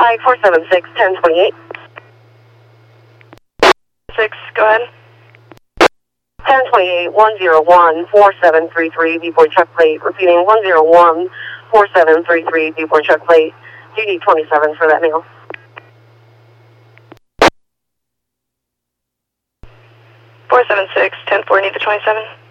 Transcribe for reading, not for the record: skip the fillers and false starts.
Pike 476 1028. 6, go ahead. 1028 101 4733 Viewport check plate. Repeating 101 4733 Viewport check plate. DD 27 for that meal. 476 1040 to 27.